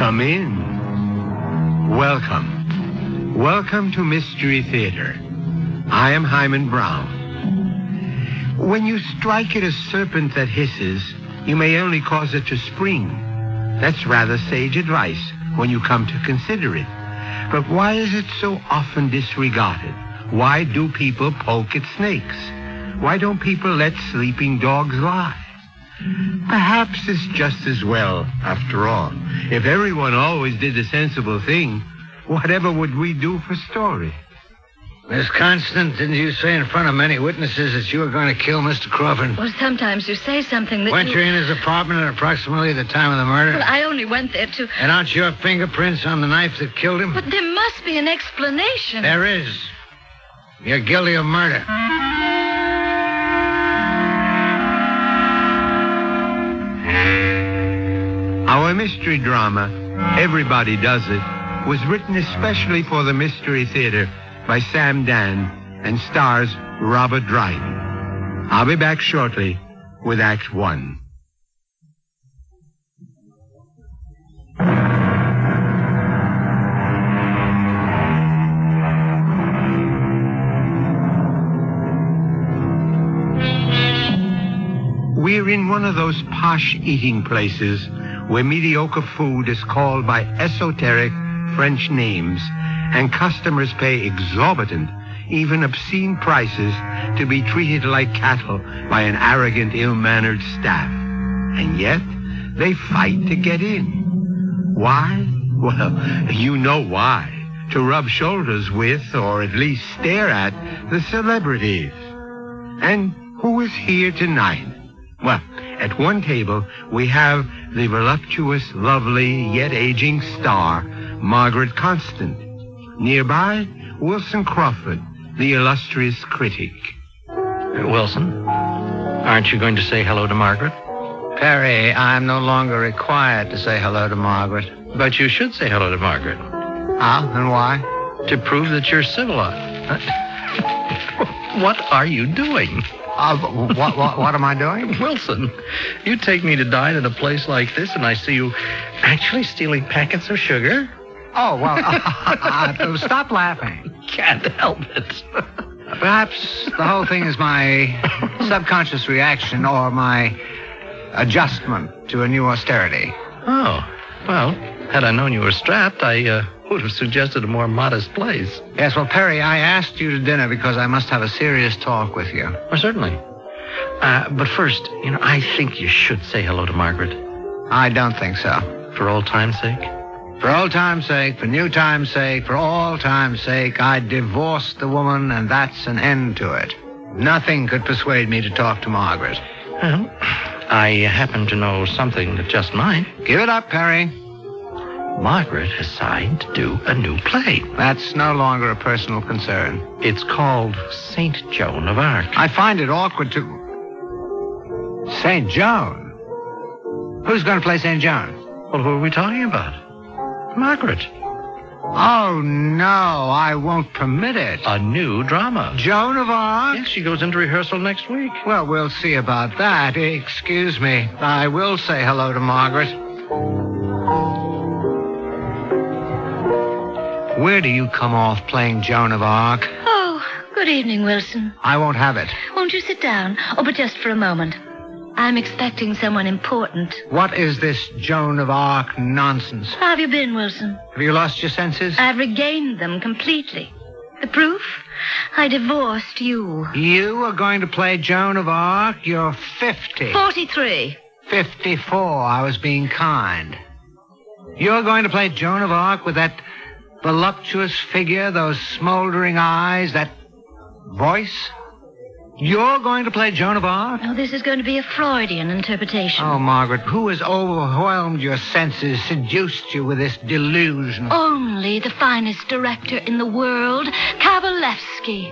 Come in. Welcome. Welcome to Mystery Theater. I am Hyman Brown. When you strike at a serpent that hisses, you may only cause it to spring. That's rather sage advice when you come to consider it. But why is it so often disregarded? Why do people poke at snakes? Why don't people let sleeping dogs lie? Perhaps it's just as well, after all. If everyone always did the sensible thing, whatever would we do for story? Miss Constant, didn't you say in front of many witnesses that you were going to kill Mr. Crawford? Well, sometimes you say something that Weren't you in his apartment at approximately the time of the murder? Well, I only went there to... And aren't your fingerprints on the knife that killed him? But there must be an explanation. There is. You're guilty of murder. Our mystery drama, Everybody Does It, was written especially for the Mystery Theater by Sam Dan and stars Robert Dryden. I'll be back shortly with Act One. We're in one of those posh eating places where mediocre food is called by esoteric French names and customers pay exorbitant, even obscene prices to be treated like cattle by an arrogant, ill-mannered staff. And yet, they fight to get in. Why? Well, you know why. To rub shoulders with, or at least stare at, the celebrities. And who is here tonight? Well, at one table, we have the voluptuous, lovely, yet aging star, Margaret Constant. Nearby, Wilson Crawford, the illustrious critic. Wilson, aren't you going to say hello to Margaret? Perry, I'm no longer required to say hello to Margaret. But you should say hello to Margaret. Ah, and why? To prove that you're civilized. What are you doing? What am I doing? Wilson, you take me to dine at a place like this, and I see you actually stealing packets of sugar? Oh, well, stop laughing. Can't help it. Perhaps the whole thing is my subconscious reaction or my adjustment to a new austerity. Oh, well, had I known you were strapped, I would have suggested a more modest place. Yes, well, Perry, I asked you to dinner because I must have a serious talk with you. Well, certainly. But first, I think you should say hello to Margaret. I don't think so. For old time's sake? For old time's sake, for new time's sake, for all time's sake, I divorced the woman, and that's an end to it. Nothing could persuade me to talk to Margaret. Well, I happen to know something that just might. Give it up, Perry. Margaret has signed to do a new play. That's no longer a personal concern. It's called St. Joan of Arc. I find it awkward to... St. Joan? Who's going to play St. Joan? Well, who are we talking about? Margaret. Oh, no, I won't permit it. A new drama. Joan of Arc? Yes, she goes into rehearsal next week. Well, we'll see about that. Excuse me. I will say hello to Margaret. Where do you come off playing Joan of Arc? Oh, good evening, Wilson. I won't have it. Won't you sit down? Oh, but just for a moment. I'm expecting someone important. What is this Joan of Arc nonsense? How have you been, Wilson? Have you lost your senses? I've regained them completely. The proof? I divorced you. You are going to play Joan of Arc? You're 50. 43. 54. I was being kind. You're going to play Joan of Arc with that voluptuous figure, those smoldering eyes, that voice? You're going to play Joan of Arc? Oh, this is going to be a Freudian interpretation. Oh, Margaret, who has overwhelmed your senses, seduced you with this delusion? Only the finest director in the world, Kavalevsky.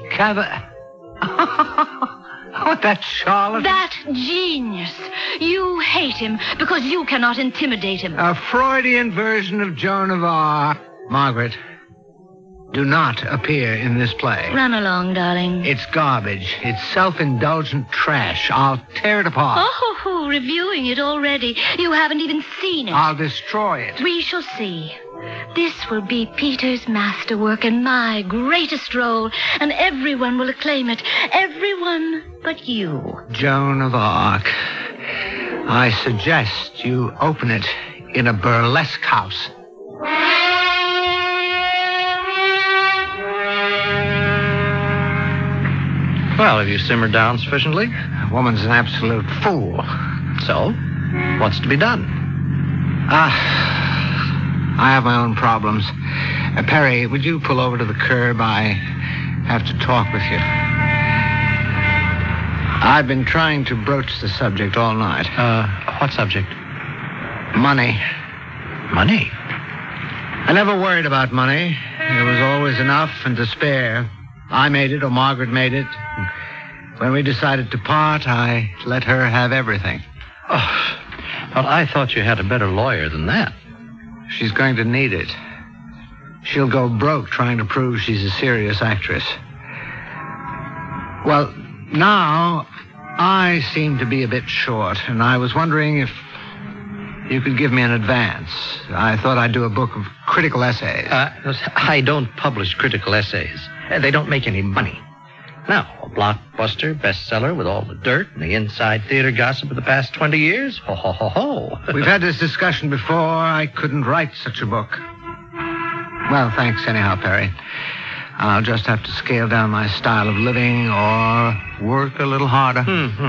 Oh, that charlatan. That genius. You hate him because you cannot intimidate him. A Freudian version of Joan of Arc. Margaret, do not appear in this play. Run along, darling. It's garbage. It's self-indulgent trash. I'll tear it apart. Oh, reviewing it already. You haven't even seen it. I'll destroy it. We shall see. This will be Peter's masterwork and my greatest role, and everyone will acclaim it. Everyone but you. Joan of Arc, I suggest you open it in a burlesque house. Well, have you simmered down sufficiently? The woman's an absolute fool. So, what's to be done? I have my own problems. Perry, would you pull over to the curb? I have to talk with you. I've been trying to broach the subject all night. What subject? Money. Money? I never worried about money. There was always enough and to spare. I made it, or Margaret made it. When we decided to part, I let her have everything. Oh, well, I thought you had a better lawyer than that. She's going to need it. She'll go broke trying to prove she's a serious actress. Well, now I seem to be a bit short, and I was wondering if you could give me an advance. I thought I'd do a book of critical essays. I don't publish critical essays. They don't make any money. Now, a blockbuster bestseller with all the dirt and the inside theater gossip of the past 20 years? Ho, ho, ho, ho. We've had this discussion before. I couldn't write such a book. Well, thanks anyhow, Perry. I'll just have to scale down my style of living or work a little harder.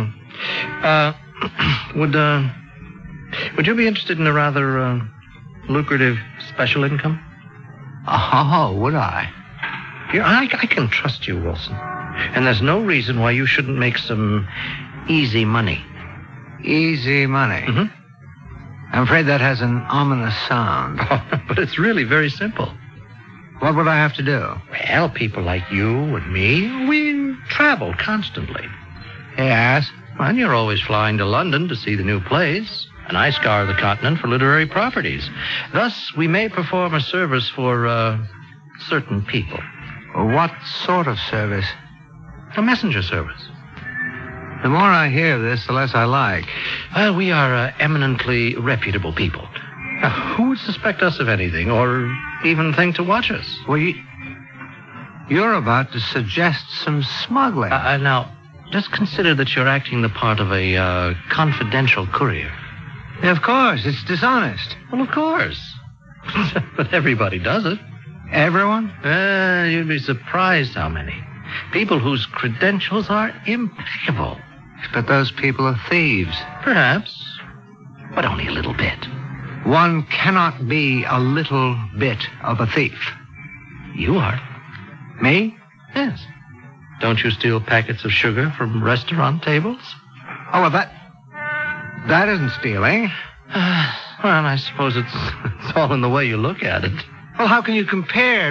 Would you be interested in a rather lucrative special income? Oh, would I? I can trust you, Wilson. And there's no reason why you shouldn't make some easy money. Easy money? Mm-hmm. I'm afraid that has an ominous sound. But it's really very simple. What would I have to do? Well, people like you and me, we travel constantly. Yes? And you're always flying to London to see the new plays. And I scour the continent for literary properties. Thus, we may perform a service for certain people. What sort of service? A messenger service. The more I hear of this, the less I like. Well, we are eminently reputable people. Now, who would suspect us of anything or even think to watch us? Well, you're about to suggest some smuggling. Now, just consider that you're acting the part of a confidential courier. Yeah, of course, it's dishonest. Well, of course. But everybody does it. Everyone? You'd be surprised how many. People whose credentials are impeccable. But those people are thieves. Perhaps, but only a little bit. One cannot be a little bit of a thief. You are. Me? Yes. Don't you steal packets of sugar from restaurant tables? Oh, well, that isn't stealing. Well, I suppose it's all in the way you look at it. Well, how can you compare?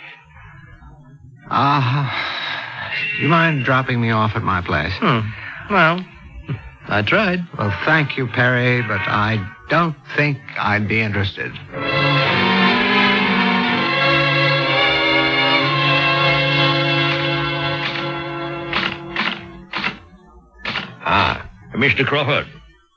You mind dropping me off at my place? Well, I tried. Well, thank you, Perry, but I don't think I'd be interested. Mr. Crawford.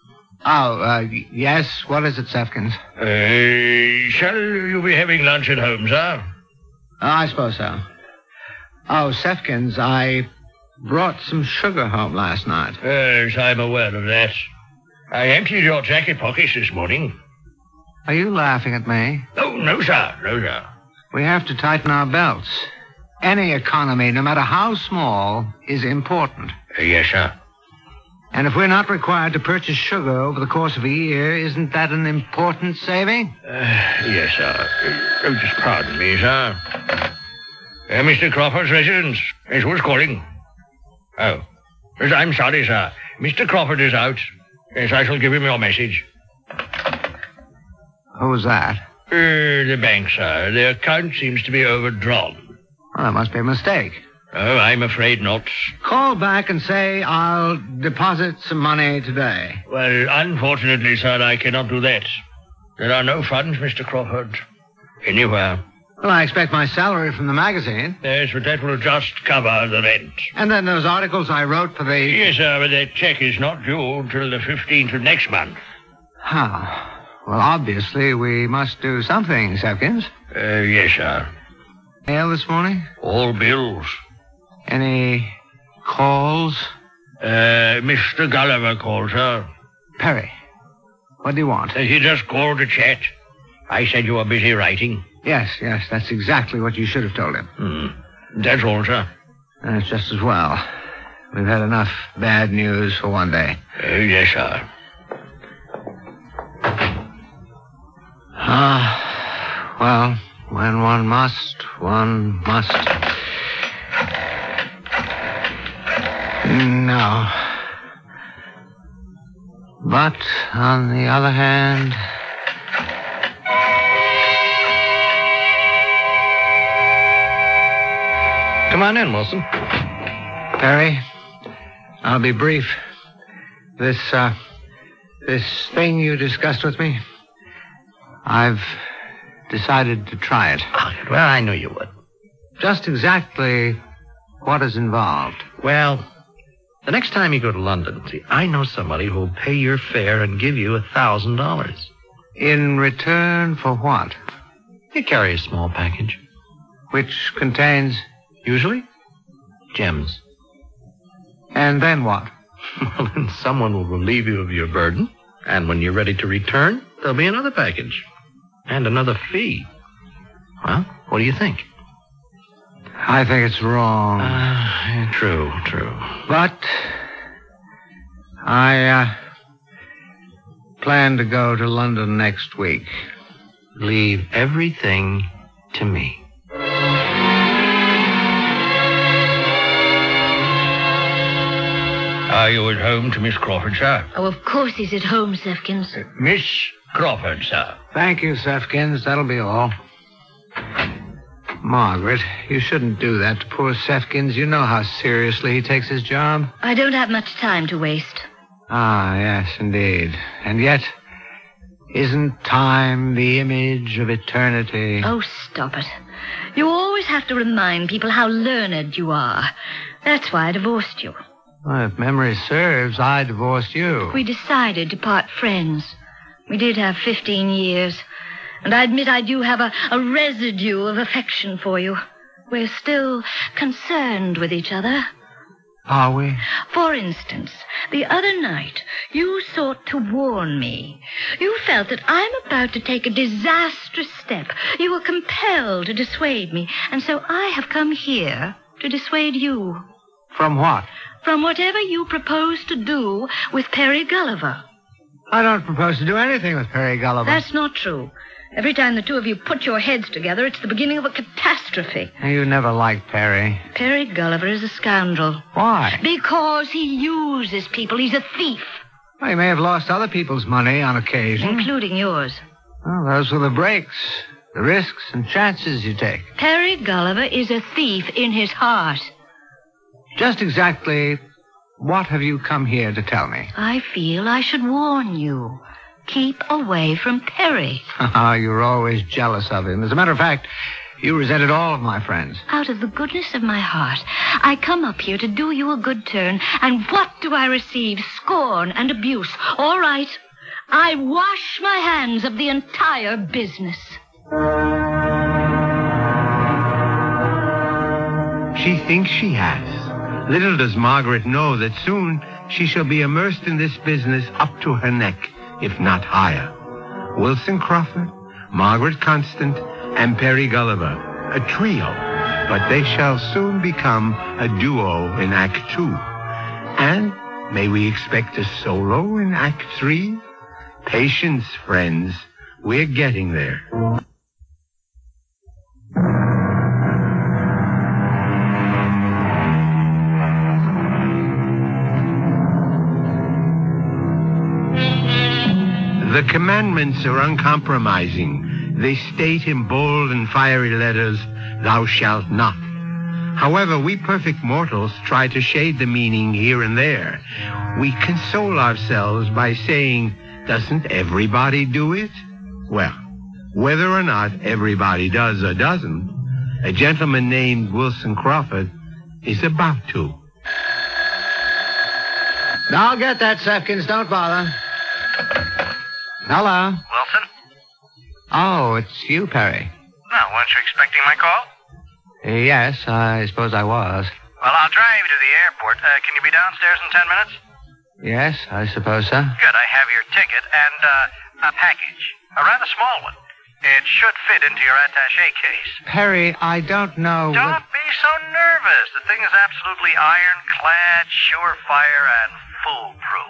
Yes. What is it, Sefkins? Shall you be having lunch at home, sir? I suppose so. Oh, Sefkins, I brought some sugar home last night. Yes, I'm aware of that. I emptied your jacket pockets this morning. Are you laughing at me? Oh, no, sir. No, sir. We have to tighten our belts. Any economy, no matter how small, is important. Yes, sir. And if we're not required to purchase sugar over the course of a year, isn't that an important saving? Yes, sir. Just pardon me, sir. Mr. Crawford's residence. Yes, who's calling? Oh. Yes, I'm sorry, sir. Mr. Crawford is out. Yes, I shall give him your message. Who's that? The bank, sir. The account seems to be overdrawn. Well, that must be a mistake. Oh, I'm afraid not. Call back and say I'll deposit some money today. Well, unfortunately, sir, I cannot do that. There are no funds, Mr. Crawford. Anywhere. Well, I expect my salary from the magazine. Yes, but that will just cover the rent. And then those articles I wrote for the... Yes, sir, but that check is not due until the 15th of next month. How? Well, obviously, we must do something, Sefkins. Yes, sir. Mail this morning? All bills. Any calls? Mr. Gulliver called, sir. Perry, what do you want? He just called to chat. I said you were busy writing. Yes, that's exactly what you should have told him. That's all, sir. That's just as well. We've had enough bad news for one day. Yes, sir. Well, when one must, one must. No. But, on the other hand... Come on in, Wilson. Perry, I'll be brief. This thing you discussed with me, I've decided to try it. Well, I knew you would. Just exactly what is involved. Well, the next time you go to London, see, I know somebody who'll pay your fare and give you $1,000. In return for what? You carry a small package. Which contains... Usually, gems. And then what? Well, then someone will relieve you of your burden, and when you're ready to return, there'll be another package. And another fee. Well, what do you think? I think it's wrong. True. But I plan to go to London next week. Leave everything to me. Are you at home to Miss Crawford, sir? Oh, of course he's at home, Sefkins. Miss Crawford, sir. Thank you, Sefkins. That'll be all. Margaret, you shouldn't do that to poor Sefkins. You know how seriously he takes his job. I don't have much time to waste. Ah, yes, indeed. And yet, isn't time the image of eternity? Oh, stop it. You always have to remind people how learned you are. That's why I divorced you. Well, if memory serves, I divorced you. We decided to part friends. We did have 15 years. And I admit I do have a residue of affection for you. We're still concerned with each other. Are we? For instance, the other night, you sought to warn me. You felt that I'm about to take a disastrous step. You were compelled to dissuade me. And so I have come here to dissuade you. From what? From whatever you propose to do with Perry Gulliver. I don't propose to do anything with Perry Gulliver. That's not true. Every time the two of you put your heads together, it's the beginning of a catastrophe. You never liked Perry. Perry Gulliver is a scoundrel. Why? Because he uses people. He's a thief. Well, he may have lost other people's money on occasion. Including yours. Well, those were the breaks, the risks and chances you take. Perry Gulliver is a thief in his heart. Just exactly what have you come here to tell me? I feel I should warn you. Keep away from Perry. You're always jealous of him. As a matter of fact, you resented all of my friends. Out of the goodness of my heart, I come up here to do you a good turn, and what do I receive? Scorn and abuse. All right, I wash my hands of the entire business. She thinks she has. Little does Margaret know that soon she shall be immersed in this business up to her neck, if not higher. Wilson Crawford, Margaret Constant, and Perry Gulliver, a trio, but they shall soon become a duo in Act 2. And may we expect a solo in Act 3? Patience, friends. We're getting there. The commandments are uncompromising. They state in bold and fiery letters, "Thou shalt not." However, we perfect mortals try to shade the meaning here and there. We console ourselves by saying, "Doesn't everybody do it?" Well, Whether or not everybody does or doesn't, a gentleman named Wilson Crawford is about to. I'll get that, Sefkins. Don't bother. Hello. Wilson? Oh, it's you, Perry. No, weren't you expecting my call? Yes, I suppose I was. Well, I'll drive you to the airport. Can you be downstairs in 10 minutes? Yes, I suppose so. Good. I have your ticket and a package. A rather small one. It should fit into your attaché case. Perry, I don't know. Don't be so nervous. The thing is absolutely ironclad, surefire, and foolproof.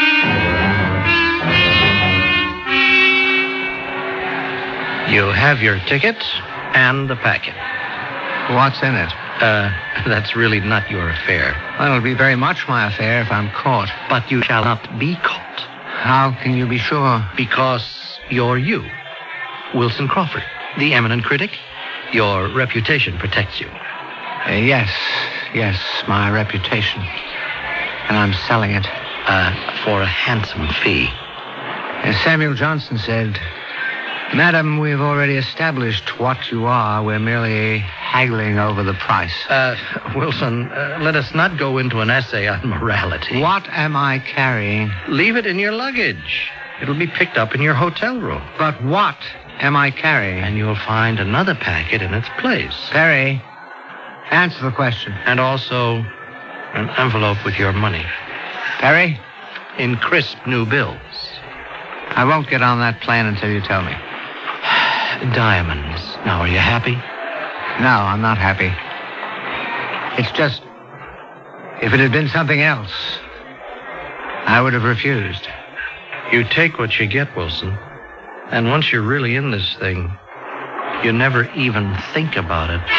You have your ticket and the packet. What's in it? That's really not your affair. Well, it'll be very much my affair if I'm caught. But you shall not be caught. How can you be sure? Because you're you, Wilson Crawford, the eminent critic. Your reputation protects you. Yes, my reputation. And I'm selling it. For a handsome fee. As Samuel Johnson said, Madam, we've already established what you are. We're merely haggling over the price. Wilson, let us not go into an essay on morality. What am I carrying? Leave it in your luggage. It'll be picked up in your hotel room. But what am I carrying? And you'll find another packet in its place. Perry, answer the question. And also an envelope with your money. Perry? In crisp new bills. I won't get on that plane until you tell me. Diamonds. Now, are you happy? No, I'm not happy. It's just, if it had been something else, I would have refused. You take what you get, Wilson. And once you're really in this thing, you never even think about it.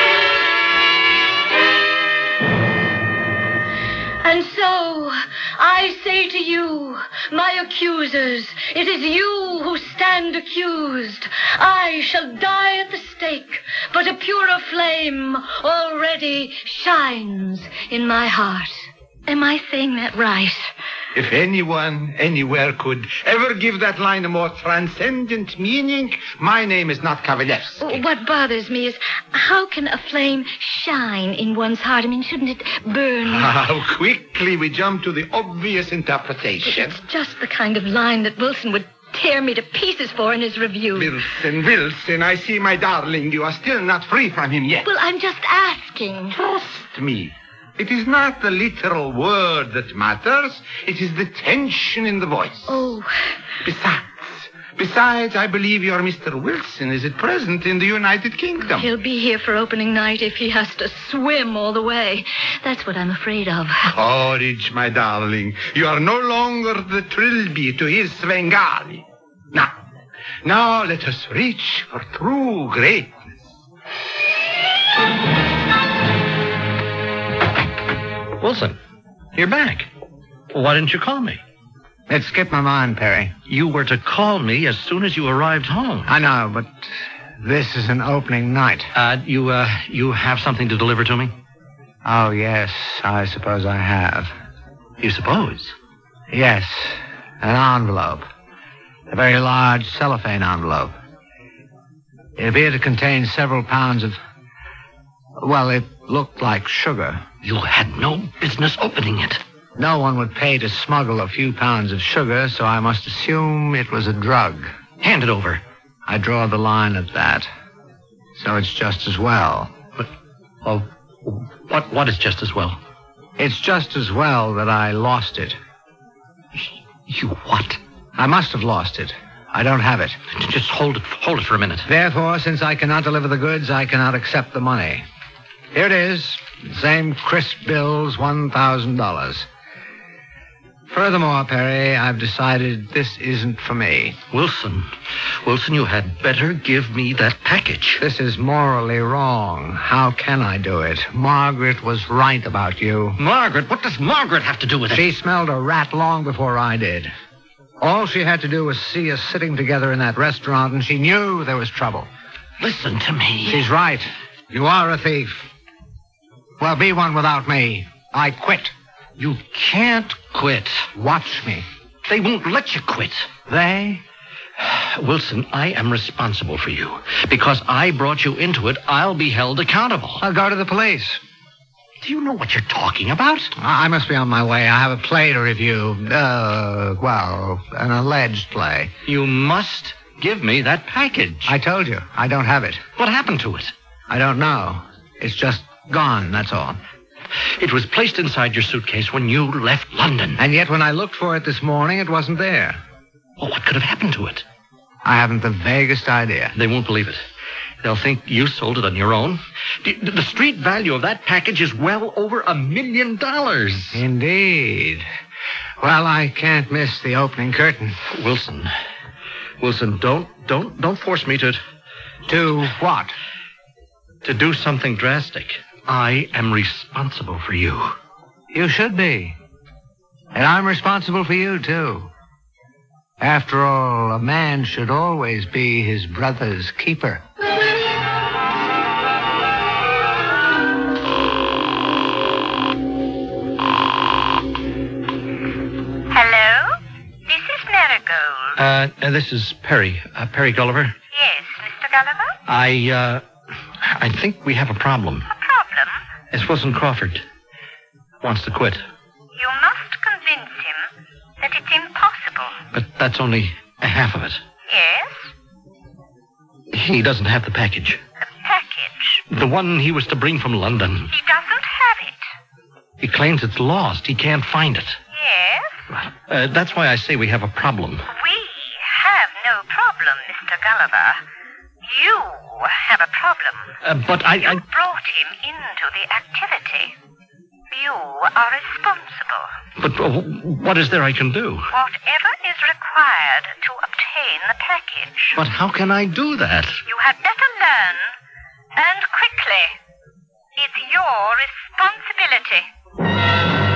And so, I say to you, my accusers, it is you who stand accused. I shall die at the stake, but a purer flame already shines in my heart. Am I saying that right? If anyone, anywhere could ever give that line a more transcendent meaning, my name is not Kavalevsky. What bothers me is, how can a flame shine in one's heart? I mean, shouldn't it burn? How quickly we jump to the obvious interpretation. It's just the kind of line that Wilson would tear me to pieces for in his review. Wilson, I see, my darling, you are still not free from him yet. Well, I'm just asking. Trust me. It is not the literal word that matters. It is the tension in the voice. Oh. Besides, I believe your Mr. Wilson is at present in the United Kingdom. He'll be here for opening night if he has to swim all the way. That's what I'm afraid of. Courage, my darling. You are no longer the trilby to his Svengali. Now let us reach for true greatness. Wilson, you're back. Why didn't you call me? It skipped my mind, Perry. You were to call me as soon as you arrived home. I know, but this is an opening night. You have something to deliver to me? Oh, yes, I suppose I have. You suppose? Yes, an envelope. A very large cellophane envelope. It appeared to contain several pounds of... Well, it looked like sugar. You had no business opening it. No one would pay to smuggle a few pounds of sugar, so I must assume it was a drug. Hand it over. I draw the line at that. So it's just as well. But, what is just as well? It's just as well that I lost it. You what? I must have lost it. I don't have it. Just hold it for a minute. Therefore, since I cannot deliver the goods, I cannot accept the money. Here it is. Same crisp bills, $1,000. Furthermore, Perry, I've decided this isn't for me. Wilson, you had better give me that package. This is morally wrong. How can I do it? Margaret was right about you. Margaret? What does Margaret have to do with it? She smelled a rat long before I did. All she had to do was see us sitting together in that restaurant, and she knew there was trouble. Listen to me. She's right. You are a thief. Well, be one without me. I quit. You can't quit. Watch me. They won't let you quit. They? Wilson, I am responsible for you. Because I brought you into it, I'll be held accountable. I'll go to the police. Do you know what you're talking about? I must be on my way. I have a play to review. An alleged play. You must give me that package. I told you, I don't have it. What happened to it? I don't know. It's just gone, that's all. It was placed inside your suitcase when you left London. And yet when I looked for it this morning, it wasn't there. Well, what could have happened to it? I haven't the vaguest idea. They won't believe it. They'll think you sold it on your own. The street value of that package is well over $1 million. Indeed. Well, I can't miss the opening curtain. Wilson, don't force me to... To what? To do something drastic. I am responsible for you. You should be. And I'm responsible for you, too. After all, a man should always be his brother's keeper. Hello? This is Marigold. This is Perry. Perry Gulliver. Yes, Mr. Gulliver? I think we have a problem. A problem? It's Wilson Crawford. Wants to quit. You must convince him that it's impossible. But that's only a half of it. Yes? He doesn't have the package. The package? The one he was to bring from London. He doesn't have it. He claims it's lost. He can't find it. Yes? That's why I say we have a problem. We have no problem, Mr. Gulliver. You have a problem. But I... You brought him into the activity. You are responsible. But what is there I can do? Whatever is required to obtain the package. But how can I do that? You had better learn, and quickly. It's your responsibility.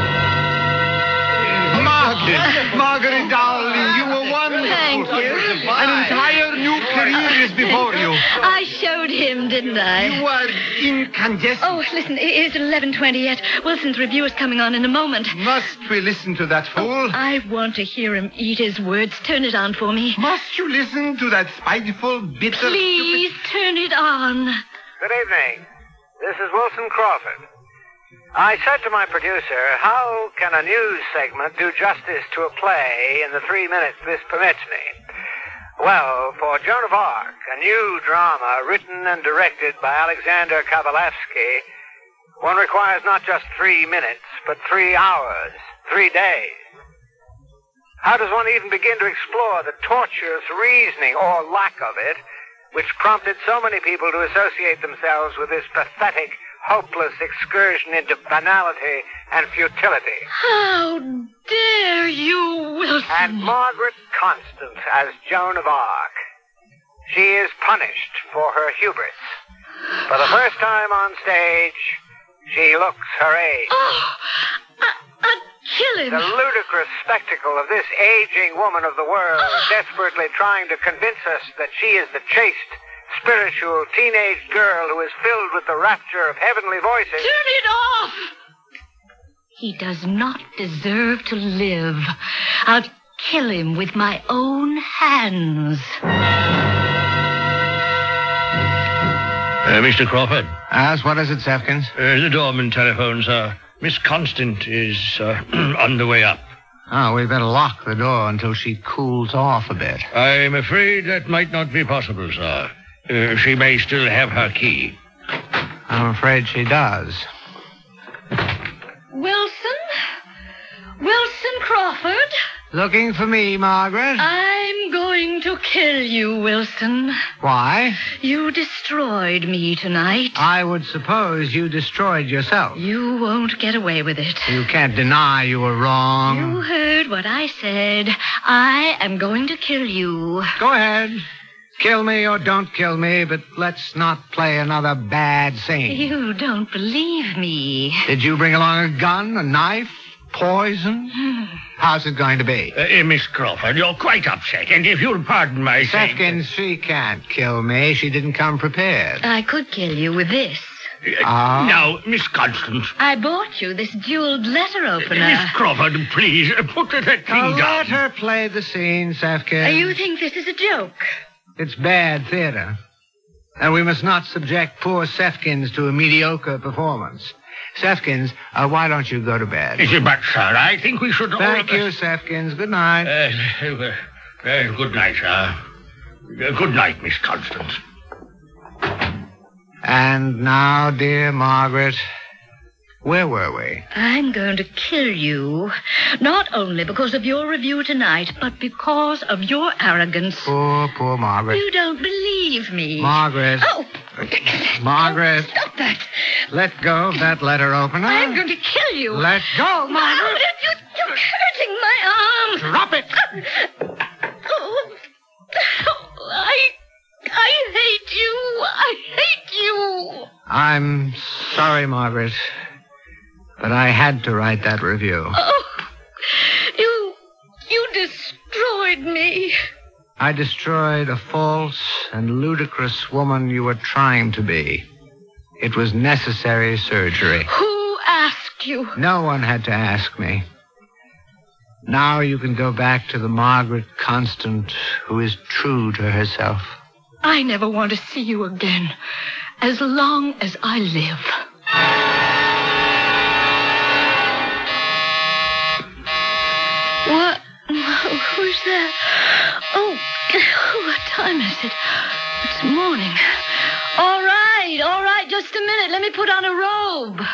Margaret, darling, you were wonderful. Thank you. An entire new career is before you. I showed him, didn't I? You are incandescent. Oh, listen, it's 11:20 yet. Wilson's review is coming on in a moment. Must we listen to that fool? I want to hear him eat his words. Turn it on for me. Must you listen to that spiteful, bitter... Please, turn it on. Good evening. This is Wilson Crawford. I said to my producer, how can a news segment do justice to a play in the 3 minutes this permits me? Well, for Joan of Arc, a new drama written and directed by Alexander Kavalevsky, one requires not just 3 minutes, but 3 hours, 3 days. How does one even begin to explore the tortuous reasoning, or lack of it, which prompted so many people to associate themselves with this pathetic, hopeless excursion into banality and futility? How dare you, Wilson? And Margaret Constant as Joan of Arc. She is punished for her hubris. For the first time on stage, she looks her age. Oh, I'd kill him. The ludicrous spectacle of this aging woman of the world desperately trying to convince us that she is the chaste, spiritual teenage girl who is filled with the rapture of heavenly voices. Turn it off! He does not deserve to live. I'll kill him with my own hands. Mr. Crawford. Yes, what is it, Sefkins? The doorman telephones. Miss Constant is on the way up. Oh, we better lock the door until she cools off a bit. I'm afraid that might not be possible, sir. She may still have her key. I'm afraid she does. Wilson? Wilson Crawford? Looking for me, Margaret? I'm going to kill you, Wilson. Why? You destroyed me tonight. I would suppose you destroyed yourself. You won't get away with it. You can't deny you were wrong. You heard what I said. I am going to kill you. Go ahead. Kill me or don't kill me, but let's not play another bad scene. You don't believe me. Did you bring along a gun, a knife, poison? How's it going to be? Miss Crawford, you're quite upset, and if you'll pardon my saying... Sefkins, she can't kill me. She didn't come prepared. I could kill you with this. Now, Miss Constance. I bought you this jeweled letter opener. Miss Crawford, please, put that thing down. Let her play the scene, Sefkin. You think this is a joke? It's bad theater. And we must not subject poor Sefkins to a mediocre performance. Sefkins, why don't you go to bed? But, sir, I think we should... Thank you, Sefkins. Good night. Good night, sir. Good night, Miss Constance. And now, dear Margaret, where were we? I'm going to kill you. Not only because of your review tonight, but because of your arrogance. Poor Margaret. You don't believe me. Margaret. Oh! Margaret. Stop that. Let go of that letter opener. I'm going to kill you. Let go, Margaret. You're hurting my arm. Drop it. I hate you. I hate you. I'm sorry, Margaret, but I had to write that review. Oh, you destroyed me. I destroyed a false and ludicrous woman you were trying to be. It was necessary surgery. Who asked you? No one had to ask me. Now you can go back to the Margaret Constant who is true to herself. I never want to see you again, as long as I live. What? Who's that? Oh, what time is it? It's morning. All right, just a minute. Let me put on a robe.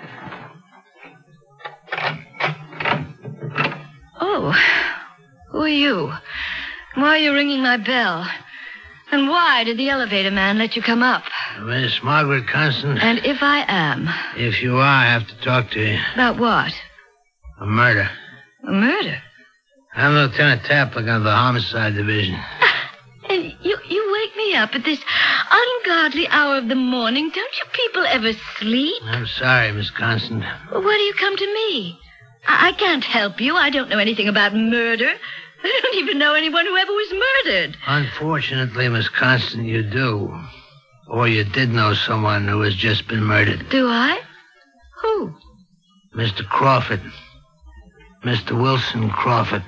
Oh, who are you? Why are you ringing my bell? And why did the elevator man let you come up? Miss Margaret Constant. And if I am? If you are, I have to talk to you. About what? A murder. A murder? I'm Lieutenant Taplock of the Homicide Division. And you wake me up at this ungodly hour of the morning. Don't you people ever sleep? I'm sorry, Miss Constant. Well, why do you come to me? I can't help you. I don't know anything about murder. I don't even know anyone who ever was murdered. Unfortunately, Miss Constant, you do. Or you did know someone who has just been murdered. Do I? Who? Mr. Crawford. Mr. Wilson Crawford.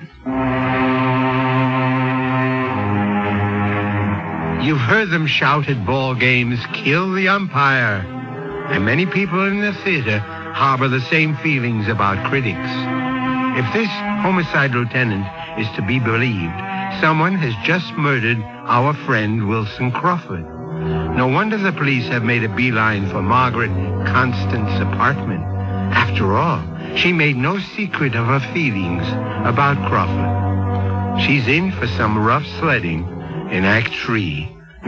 You've heard them shout at ball games, "Kill the umpire." And many people in the theater harbor the same feelings about critics. If this homicide lieutenant is to be believed, someone has just murdered our friend Wilson Crawford. No wonder the police have made a beeline for Margaret Constant's apartment. After all, she made no secret of her feelings about Crawford. She's in for some rough sledding in Act 3.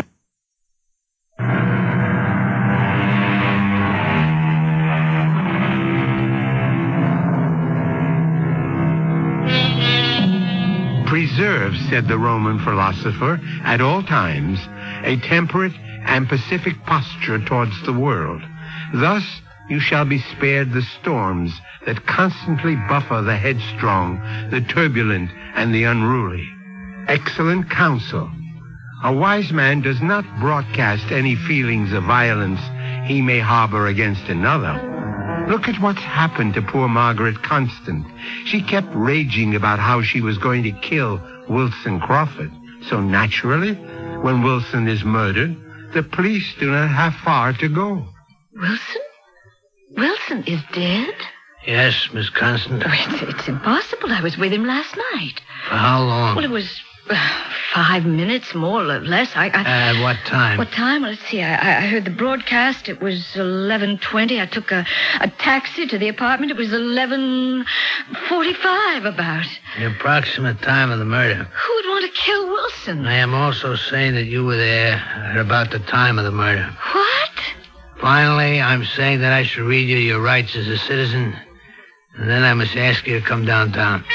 Preserve, said the Roman philosopher, at all times, a temperate and pacific posture towards the world. Thus you shall be spared the storms that constantly buffer the headstrong, the turbulent, and the unruly. Excellent counsel. A wise man does not broadcast any feelings of violence he may harbor against another. Look at what's happened to poor Margaret Constant. She kept raging about how she was going to kill Wilson Crawford. So naturally, when Wilson is murdered, the police do not have far to go. Wilson? Wilson is dead? Yes, Miss Constant. Oh, it's impossible. I was with him last night. For how long? Well, it was 5 minutes, more or less. At what time? What time? Well, let's see. I heard the broadcast. It was 11:20. I took a taxi to the apartment. It was 11:45 about. The approximate time of the murder. Who would want to kill Wilson? I am also saying that you were there at about the time of the murder. What? Finally, I'm saying that I should read you your rights as a citizen, and then I must ask you to come downtown.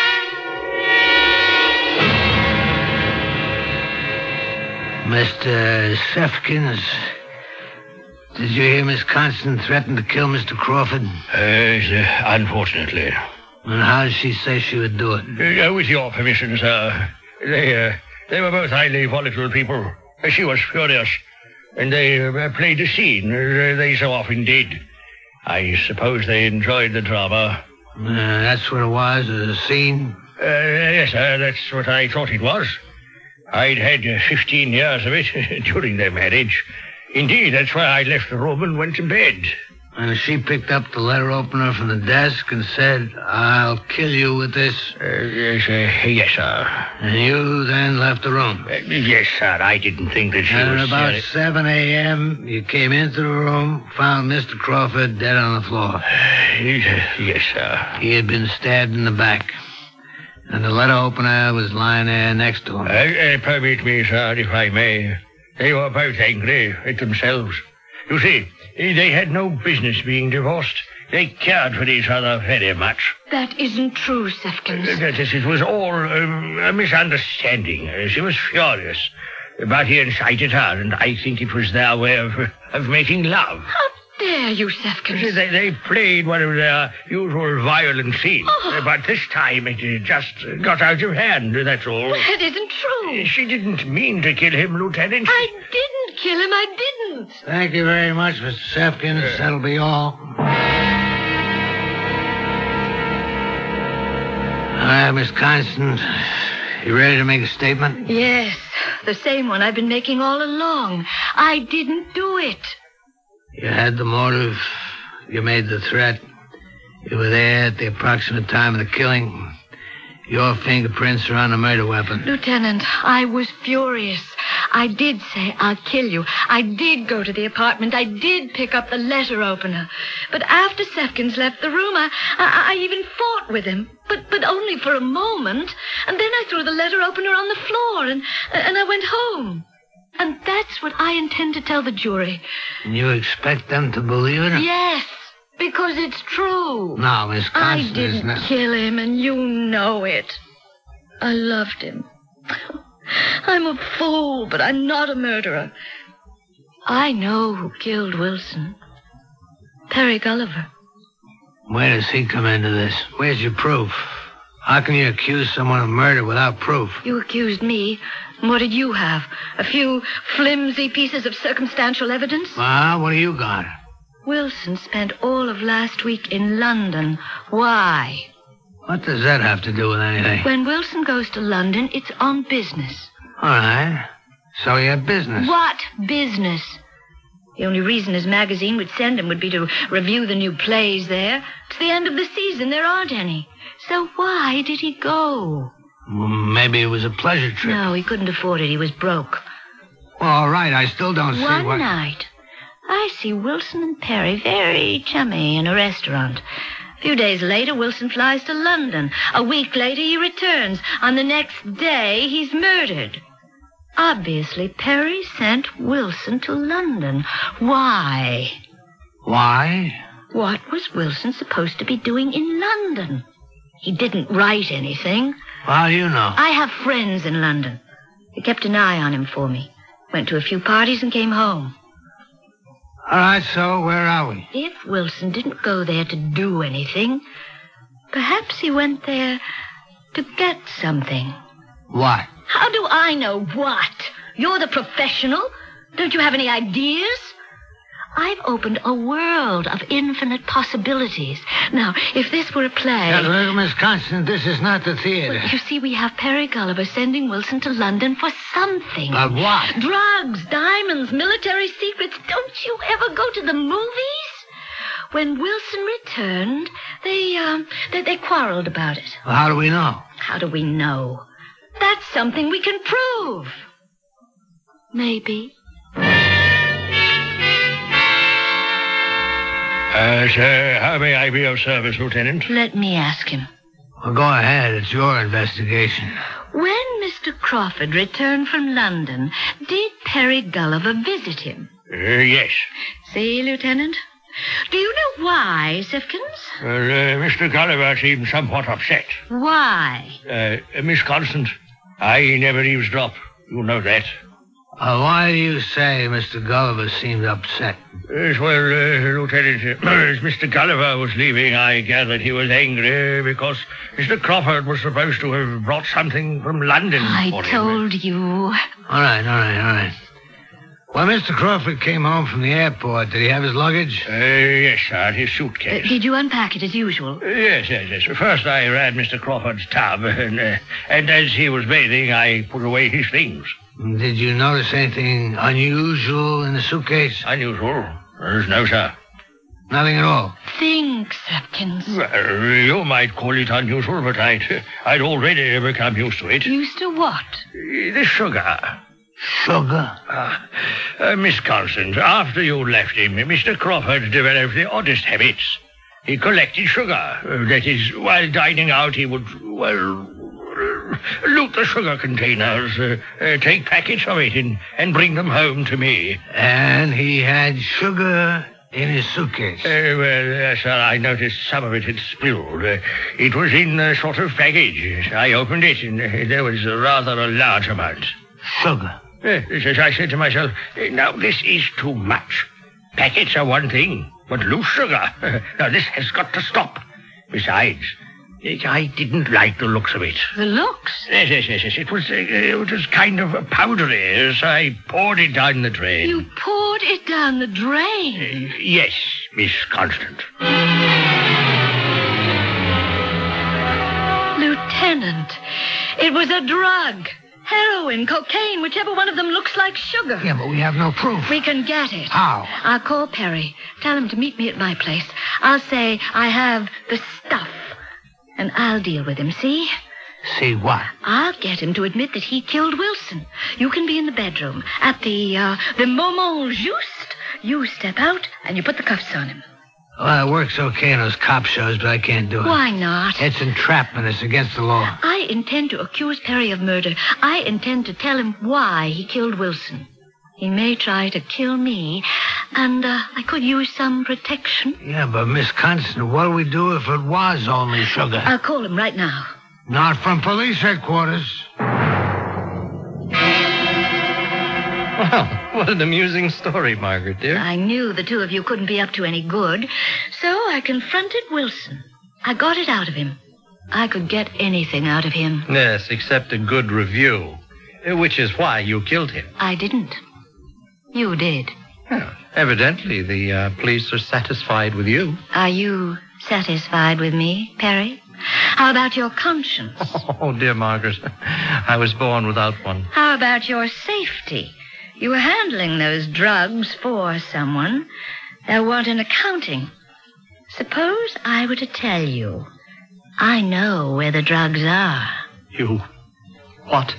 Mr. Sefkins, did you hear Miss Constant threaten to kill Mr. Crawford? Unfortunately. And how did she say she would do it? With your permission, sir. They were both highly volatile people. She was furious. and they played a scene, as they so often did. I suppose they enjoyed the drama. That's what it was, a scene? Yes, sir, that's what I thought it was. I'd had 15 years of it during their marriage. Indeed, that's why I left the room and went to bed. And she picked up the letter opener from the desk and said, "I'll kill you with this." Yes, sir. And you then left the room? Yes, sir. I didn't think that she was... And about 7 a.m., you came into the room, found Mr. Crawford dead on the floor. Yes, sir. He had been stabbed in the back. And the letter opener was lying there next to him. Permit me, sir, if I may. They were both angry at themselves. You see, they had no business being divorced. They cared for each other very much. That isn't true, Sefkins. It was all a misunderstanding. She was furious. But he incited her, and I think it was their way of making love. How dare you, Sefkins? They played one of their usual violent scenes. But this time it just got out of hand, that's all. That isn't true. She didn't mean to kill him, Lieutenant. I didn't kill him. I didn't. Thank you very much, Mr. Sefkins. That'll be all. All right, Miss Constant. You ready to make a statement? Yes, the same one I've been making all along. I didn't do it. You had the motive. You made the threat. You were there at the approximate time of the killing. Your fingerprints are on the murder weapon. Lieutenant, I was furious. I did say, "I'll kill you." I did go to the apartment. I did pick up the letter opener. But after Sefkins left the room, I even fought with him. But only for a moment. And then I threw the letter opener on the floor and I went home. And that's what I intend to tell the jury. And you expect them to believe it? Yes, because it's true. No, Miss Constant. I didn't kill him, and you know it. I loved him. I'm a fool, but I'm not a murderer. I know who killed Wilson. Perry Gulliver. Where does he come into this? Where's your proof? How can you accuse someone of murder without proof? You accused me. What did you have? A few flimsy pieces of circumstantial evidence? Well, what do you got? Wilson spent all of last week in London. Why? What does that have to do with anything? When Wilson goes to London, it's on business. All right. So he had business. What business? The only reason his magazine would send him would be to review the new plays there. It's the end of the season. There aren't any. So why did he go? Well, maybe it was a pleasure trip. No, he couldn't afford it. He was broke. Well, all right. I still don't see what... One night, I see Wilson and Perry very chummy in a restaurant. A few days later, Wilson flies to London. A week later, he returns. On the next day, he's murdered. Obviously, Perry sent Wilson to London. Why? Why? What was Wilson supposed to be doing in London? He didn't write anything. How do you know? I have friends in London. They kept an eye on him for me. Went to a few parties and came home. All right, so where are we? If Wilson didn't go there to do anything, perhaps he went there to get something. What? How do I know what? You're the professional. Don't you have any ideas? I've opened a world of infinite possibilities. Now, if this were a play... Now, Miss Constant, this is not the theater. Well, you see, we have Perry Gulliver sending Wilson to London for something. What? Drugs, diamonds, military secrets. Don't you ever go to the movies? When Wilson returned, they quarreled about it. Well, how do we know? How do we know? That's something we can prove. Maybe. Sir, how may I be of service, Lieutenant? Let me ask him. Well, go ahead. It's your investigation. When Mr. Crawford returned from London, did Perry Gulliver visit him? Yes. See, Lieutenant? Do you know why, Sefkins? Mr. Gulliver seemed somewhat upset. Why? Miss Constant, I never eavesdrop. You know that. Why do you say Mr. Gulliver seemed upset? Yes, well, Lieutenant, as Mr. Gulliver was leaving, I gathered he was angry because Mr. Crawford was supposed to have brought something from London for him. I told you. All right. When Mr. Crawford came home from the airport, did he have his luggage? Yes, sir, his suitcase. Did you unpack it as usual? Yes. First, I ran Mr. Crawford's tub, and as he was bathing, I put away his things. Did you notice anything unusual in the suitcase? Unusual? No, sir. Nothing at all. Think, Simpkins. Well, you might call it unusual, but I'd already become used to it. Used to what? The sugar. Sugar? Miss Constant, after you left him, Mr. Crawford developed the oddest habits. He collected sugar. That is, while dining out, he would, loot the sugar containers, take packets of it, and bring them home to me. And he had sugar in his suitcase? Sir, I noticed some of it had spilled. It was in a sort of package. I opened it, and there was rather a large amount. Sugar? Yes, I said to myself, now this is too much. Packets are one thing, but loose sugar, now this has got to stop. Besides, I didn't like the looks of it. The looks? Yes. It was kind of powdery, so I poured it down the drain. You poured it down the drain? Yes, Miss Constant. Lieutenant, it was a drug. Heroin, cocaine, whichever one of them looks like sugar. Yeah, but we have no proof. We can get it. How? I'll call Perry. Tell him to meet me at my place. I'll say I have the stuff. And I'll deal with him, see? See what? I'll get him to admit that he killed Wilson. You can be in the bedroom. At the moment juste, you step out and you put the cuffs on him. Well, it works okay in those cop shows, but I can't do it. Why not? It's entrapment. It's against the law. I intend to accuse Perry of murder. I intend to tell him why he killed Wilson. He may try to kill me, and I could use some protection. Yeah, but Miss Constant, what'll we do if it was only sugar? I'll call him right now. Not from police headquarters. Well, what an amusing story, Margaret, dear. I knew the two of you couldn't be up to any good, so I confronted Wilson. I got it out of him. I could get anything out of him. Yes, except a good review, which is why you killed him. I didn't. You did. Well, evidently, the police are satisfied with you. Are you satisfied with me, Perry? How about your conscience? Oh, dear Margaret, I was born without one. How about your safety? You were handling those drugs for someone. They'll want an accounting. Suppose I were to tell you, I know where the drugs are. You... what?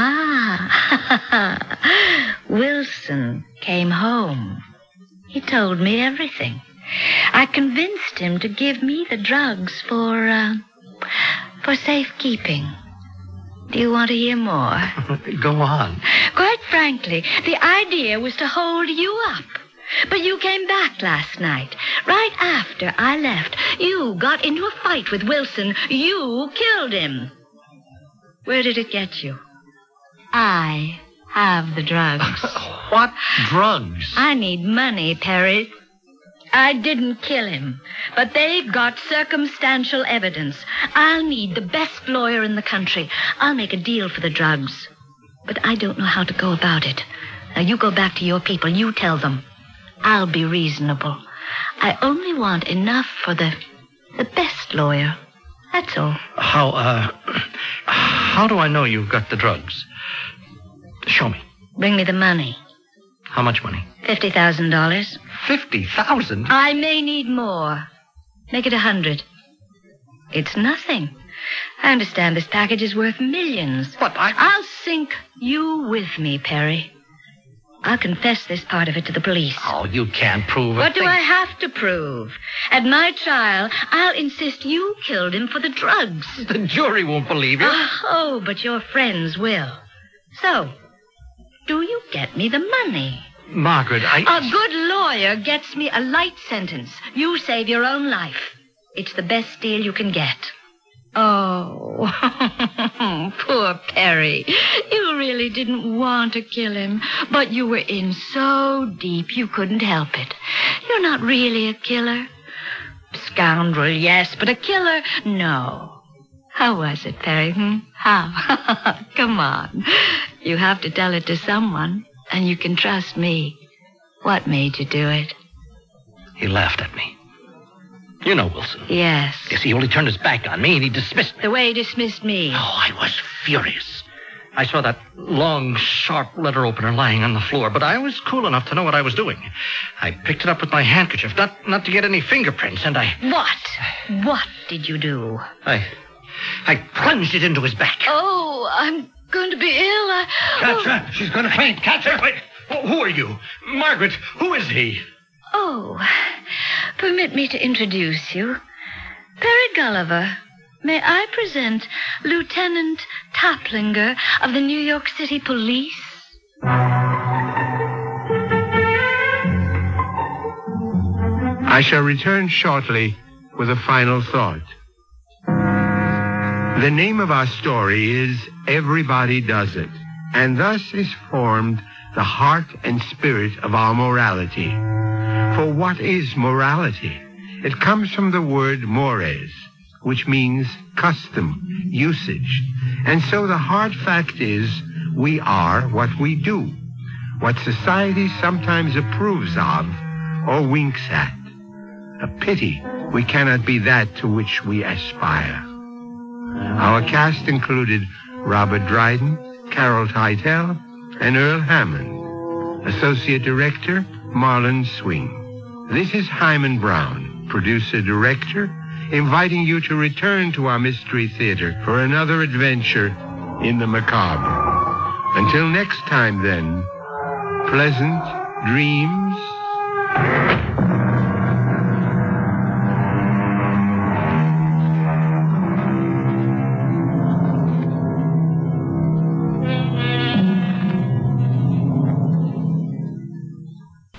Wilson came home. He told me everything. I convinced him to give me the drugs for safekeeping. Do you want to hear more? Go on. Quite frankly, the idea was to hold you up. But you came back last night. Right after I left, you got into a fight with Wilson. You killed him. Where did it get you? I have the drugs. What drugs? I need money, Perry. I didn't kill him, but they've got circumstantial evidence. I'll need the best lawyer in the country. I'll make a deal for the drugs. But I don't know how to go about it. Now, you go back to your people. You tell them. I'll be reasonable. I only want enough for the best lawyer. That's all. How do I know you've got the drugs? Show me. Bring me the money. How much money? $50,000. 50,000? I may need more. Make it 100. It's nothing. I understand this package is worth millions. What? I'll sink you with me, Perry. I'll confess this part of it to the police. Oh, you can't prove it. What do I have to prove? At my trial, I'll insist you killed him for the drugs. The jury won't believe you. Oh, but your friends will. So, do you get me the money? Margaret, A good lawyer gets me a light sentence. You save your own life. It's the best deal you can get. Oh, poor Perry. You really didn't want to kill him, but you were in so deep you couldn't help it. You're not really a killer. Scoundrel, yes, but a killer, no. How was it, Perry? How? Come on. You have to tell it to someone. And you can trust me. What made you do it? He laughed at me. You know Wilson. Yes. Yes, he only turned his back on me and he dismissed me. The way he dismissed me. Oh, I was furious. I saw that long, sharp letter opener lying on the floor, but I was cool enough to know what I was doing. I picked it up with my handkerchief, not to get any fingerprints, and I... What? What did you do? I plunged it into his back. Oh, I'm going to be ill. Catch her! She's going to faint. Catch her! Wait. Who are you? Margaret, who is he? Oh, permit me to introduce you. Perry Gulliver. May I present Lieutenant Taplinger of the New York City Police? I shall return shortly with a final thought. The name of our story is Everybody Does It, and thus is formed the heart and spirit of our morality. For what is morality? It comes from the word mores, which means custom, usage. And so the hard fact is, we are what we do, what society sometimes approves of or winks at. A pity we cannot be that to which we aspire. Our cast included Robert Dryden, Carol Teitel, and Earl Hammond. Associate Director, Marlon Swing. This is Hyman Brown, producer-director, inviting you to return to our Mystery Theater for another adventure in the macabre. Until next time, then, pleasant dreams.